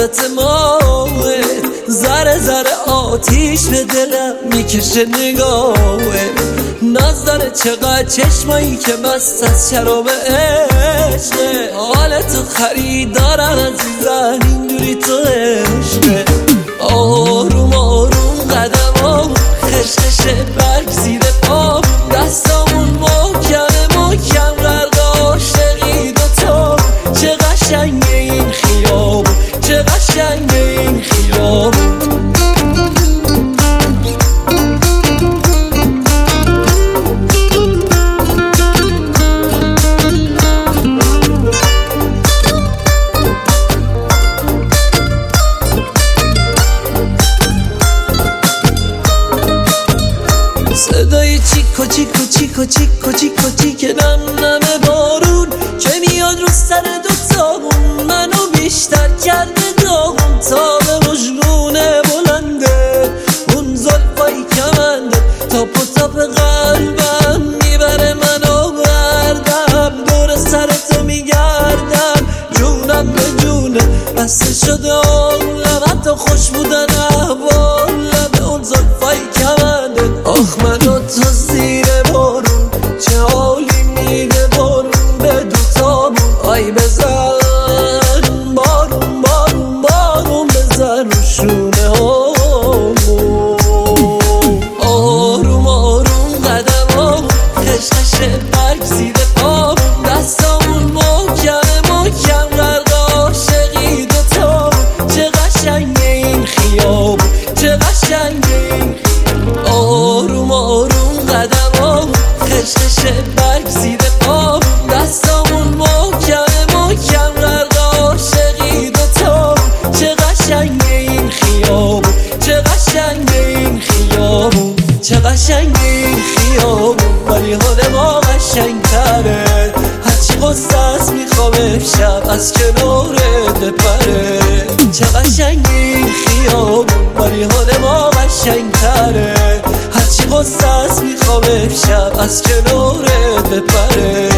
لذت ماه، ذره ذره آتیش به دلم میکشه نگاهه. ناز داره چقدر چشمایی که مست از شراب عشقه. حالتو خریدارم عزیزم اینجوری تو عشقه. آروم آروم قدمام خشخشه برگ زیر پام، دستامون محکم محکم غرق عاشقی دوتا. چه قشنگه این خیابون، چه قشنگه این خیابون. صدای چیکو چیکو چیکو چیکو چیکو چیکه نم نم بارون که میاد رو سر دوتامون، منو بیشتر کرده داغون. تا به مجنونه بلنده اون زلفای کمنده، تاپ و تاپ قلبم میبره منو بردم. دور سرتو میگردم جونم به جونه، بسته شده آنم حتی خوش بودن احوالم. اون زلفای کمنده آخ منو تو زیر بارون، چه حالی میده بارون به دوتامون. آی بزن بارون بارون بارون بزن رو شونه هامون. آروم آروم قدمامون خشخشه برگ زیر پامون، دستامون محکم محکم غرق عاشقی دوتامون. چه قشنگه این خیابون، چه قشنگه این خیابون. آروم آروم قدمامون خشخشه برگ زیر پامون، دستامون محکم محکم غرق عاشقی دوتامون. چه قشنگه این خیابون، چه قشنگه این خیابون. چه قشنگه این خیابون ولی حال ما قشنگتره. هرچی غصه است میخوام امشب از کنارت بپره. چه قشنگه این خیابون ولی حال ما قشنگتره. هرچی غصه است میخوام امشب از کنارت بپره.